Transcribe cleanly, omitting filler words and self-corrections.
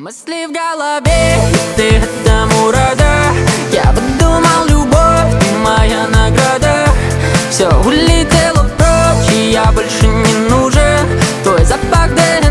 Мысли в голове, и ты этому рада. Я выдумал любовь, ты моя награда. Все улетело прочь, и я больше не нужен. Твой запах, да